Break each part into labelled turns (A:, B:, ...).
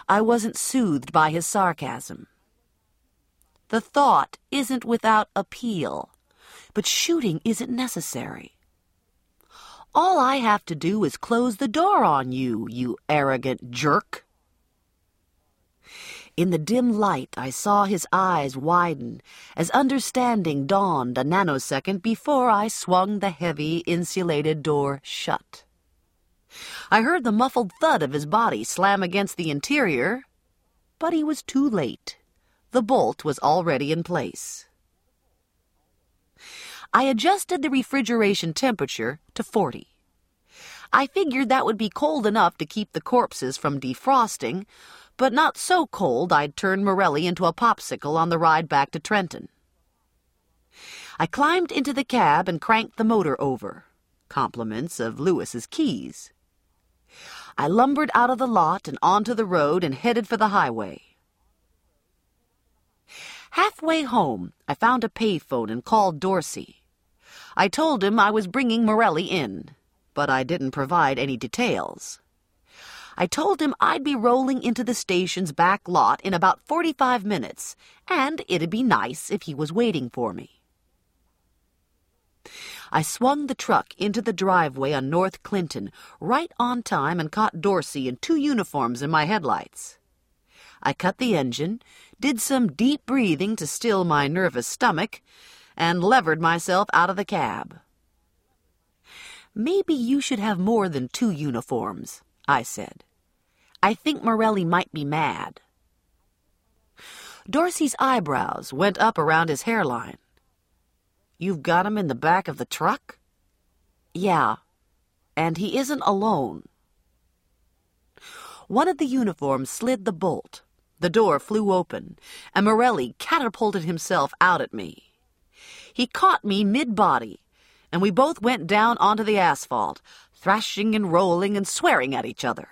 A: I wasn't soothed by his sarcasm. The thought isn't without appeal, but shooting isn't necessary. All I have to do is close the door on you, you arrogant jerk. In the dim light, I saw his eyes widen as understanding dawned a nanosecond before I swung the heavy, insulated door shut. I heard the muffled thud of his body slam against the interior, but he was too late. The bolt was already in place. I adjusted the refrigeration temperature to 40. I figured that would be cold enough to keep the corpses from defrosting, but not so cold I'd turn Morelli into a popsicle on the ride back to Trenton. I climbed into the cab and cranked the motor over. Compliments of Lewis's keys. I lumbered out of the lot and onto the road and headed for the highway. Halfway home, I found a payphone and called Dorsey. I told him I was bringing Morelli in, but I didn't provide any details. I told him I'd be rolling into the station's back lot in about 45 minutes, and it'd be nice if he was waiting for me. I swung the truck into the driveway on North Clinton right on time and caught Dorsey in 2 uniforms in my headlights. I cut the engine, did some deep breathing to still my nervous stomach, and levered myself out of the cab. "Maybe you should have more than 2 uniforms," I said. "I think Morelli might be mad." Dorsey's eyebrows went up around his hairline. "You've got him in the back of the truck?" "Yeah, and he isn't alone." One of the uniforms slid the bolt. The door flew open, and Morelli catapulted himself out at me. He caught me mid-body, and we both went down onto the asphalt, thrashing and rolling and swearing at each other.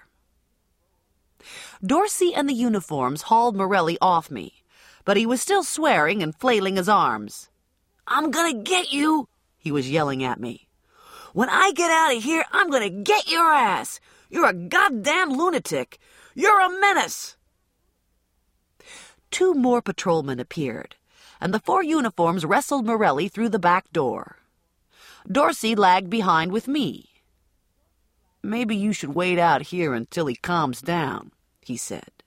A: Dorsey and the uniforms hauled Morelli off me, but he was still swearing and flailing his arms. "I'm gonna get you," he was yelling at me. "When I get out of here, I'm gonna get your ass. You're a goddamn lunatic. You're a menace." 2 more patrolmen appeared, and the 4 uniforms wrestled Morelli through the back door. Dorsey lagged behind with me. "Maybe you should wait out here until he calms down," he said.